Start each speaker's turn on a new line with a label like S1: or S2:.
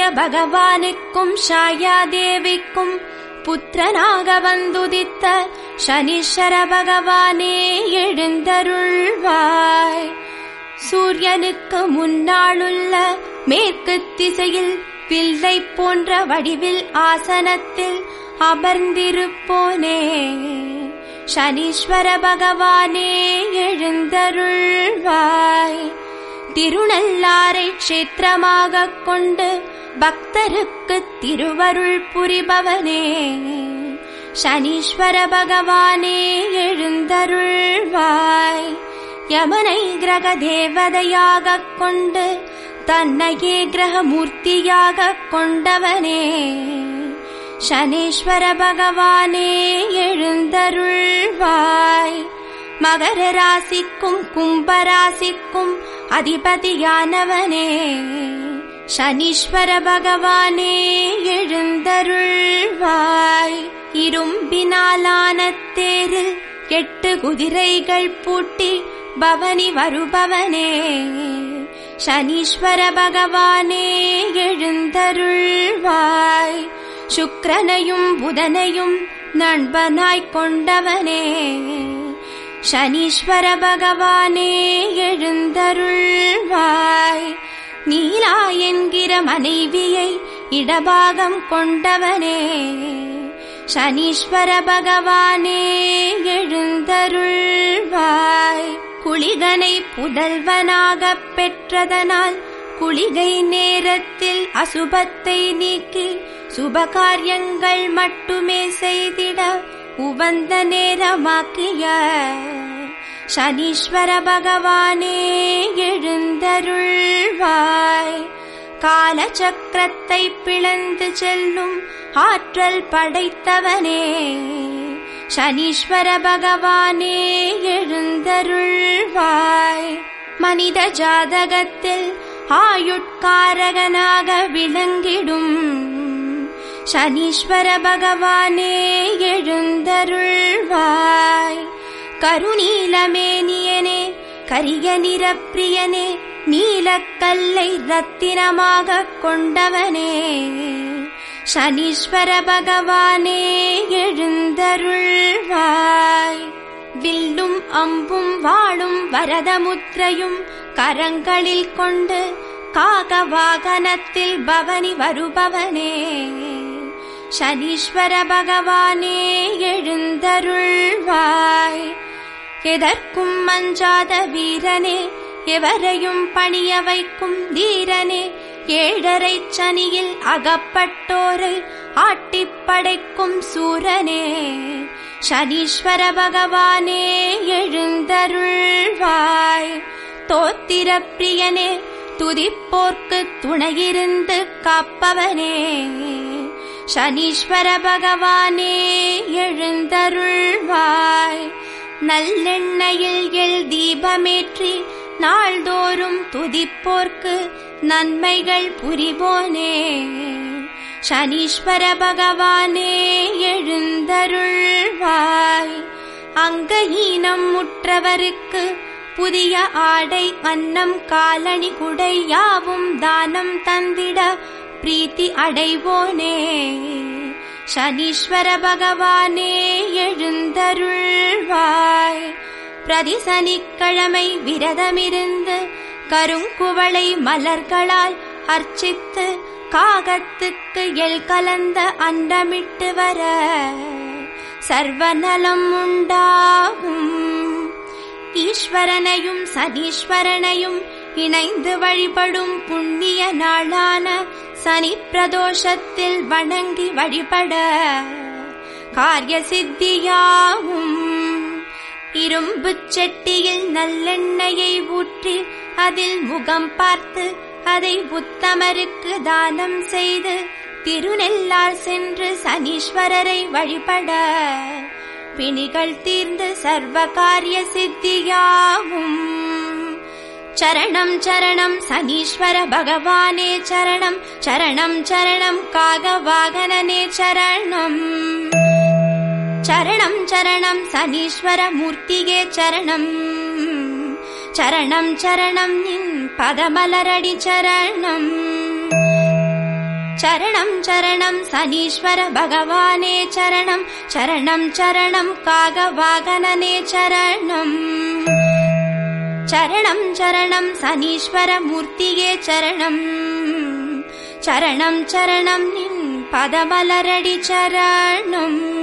S1: பகவானுக்கும் ஷாயாதேவிக்கும் புத்திரனாக வந்துதித்த சனீஸ்வர பகவானே எழுந்தருள்வாய். சூரியனுக்கு முன்னாளுள்ள மேற்கு திசையில் வில்லை போன்ற வடிவில் ஆசனத்தில் அமர்ந்திருப்போனே சனீஸ்வர பகவானே எழுந்தருள்வாய். திருநள்ளாரை க்ஷேத்திரமாகக் கொண்டு பக்தருக்கு திருவருள் புரிபவனே சனீஸ்வர பகவானே எழுந்தருள்வாய். யமனை கிரக தேவதையாகக் கொண்டு தன்னையே கிரகமூர்த்தியாகக் கொண்டவனே சனீஸ்வர பகவானே எழுந்தருள்வாய். மகர ராசிக்கும் கும்பராசிக்கும் அதிபதியானவனே சனீஸ்வர பகவானே எழுந்தருள்வாய். இரும்பினாலான தேரில் 8 குதிரைகள் பூட்டி பவனி வருபவனே சனீஸ்வர பகவானே எழுந்தருள்வாய். சுக்கிரனையும் புதனையும் நண்பனாய்க் கொண்டவனே சனீஸ்வர பகவானே எழுந்தருள்வாய். நீலா என்கிற மனைவியை இடபாகம் கொண்டவனே சனீஸ்வர பகவானே எழுந்தருள்வாய். குளிகனை புதல்வனாகப் பெற்றதனால் குளிகை நேரத்தில் அசுபத்தை நீக்கி சுபகாரியங்கள் மட்டுமே செய்திட உவந்த நேரமாக்கிய சனீஸ்வர பகவானே எழுந்தருள்வாய். காலச்சக்கரத்தை பிளந்து செல்லும் ஆற்றல் படைத்தவனே சனீஸ்வர பகவானே எழுந்தருள்வாய். மனித ஜாதகத்தில் ஆயுட்காரகனாக விளங்கிடும் சனீஸ்வர பகவானே எழுந்தருள்வாய். கருநீலமேனியனே கரிய நிறப்பிரியனே நீலக்கல்லை ரத்தினமாகக் கொண்டவனே சனீஸ்வர பகவானே எழுந்தருள்வாய். வில்லும் அம்பும் வாளும் வரதமுத்திரையும் கரங்களில் கொண்டு காக வாகனத்தில் பவனி வருபவனே சனீஸ்வர பகவானே எழுந்தருள்வாய். எதற்கும் அஞ்சாத வீரனே எவரையும் பணிய வைக்கும் தீரனே ஏழரை சனியில் அகப்பட்டோரை ஆட்டிப்படைக்கும் சூரனே சனீஸ்வர பகவானே எழுந்தருள்வாய். தோத்திர பிரியனே துதிப்போர்க்கு துணையிருந்து காப்பவனே சனீஸ்வர பகவானே எழுந்தருள்வாய். நல்லெண்ணெயில் எள் தீபமேற்றி நாள்தோறும் துதிப்போர்க்கு நன்மைகள் புரிவோனே சனீஸ்வர பகவானே எழுந்தருள்வாய். அங்கஹீனம் முற்றவருக்கு புதிய ஆடை அன்னம் காலணி குடை யாவும் தானம் தந்திட பிரீத்தி அடைவோனே சனீஸ்வர பகவானே எழுந்தருள்வாய். பிரதி சனிக்கிழமை விரதமிருந்து கருங்குவளை மலர்களால் அர்ச்சித்து காகத்துக்கு எள் கலந்த அண்டமிட்டு வர சர்வநலம் உண்டாகும். ஈஸ்வரனையும் சனீஸ்வரனையும் இணைந்து வழிபடும் புண்ணிய நாளான சனி பிரதோஷத்தில் வணங்கி வழிபட காரிய சித்தியாகும். இரும்பு செட்டியில் நல்லெண்ணெயை ஊற்றி அதில் முகம் பார்த்து அதை உத்தமருக்கு தானம் செய்து திருநெல்லார் சென்று சனீஸ்வரரை வழிபட பிணிகள் தீர்ந்து சர்வ காரிய சித்தியாகும். சரணம் சரணம் சனீஸ்வர பகவானே சரணம் சரணம் சரணம் காக வாகனனே சரணம் சரணம் சரணம் சனீஸ்வர மூர்த்தியே சரணம் சரணம் சரணம் நின் பதமலரடி சரணம் சரணம் சரணம் சனீஸ்வர பகவானே சரணம், சரணம் சரணம் காக வாகனனே சரணம். சரணம் சரணம் சனீஸ்வர மூர்த்தியே சரணம், சரணம் சரணம் நின் பதமலரடி சரணம்.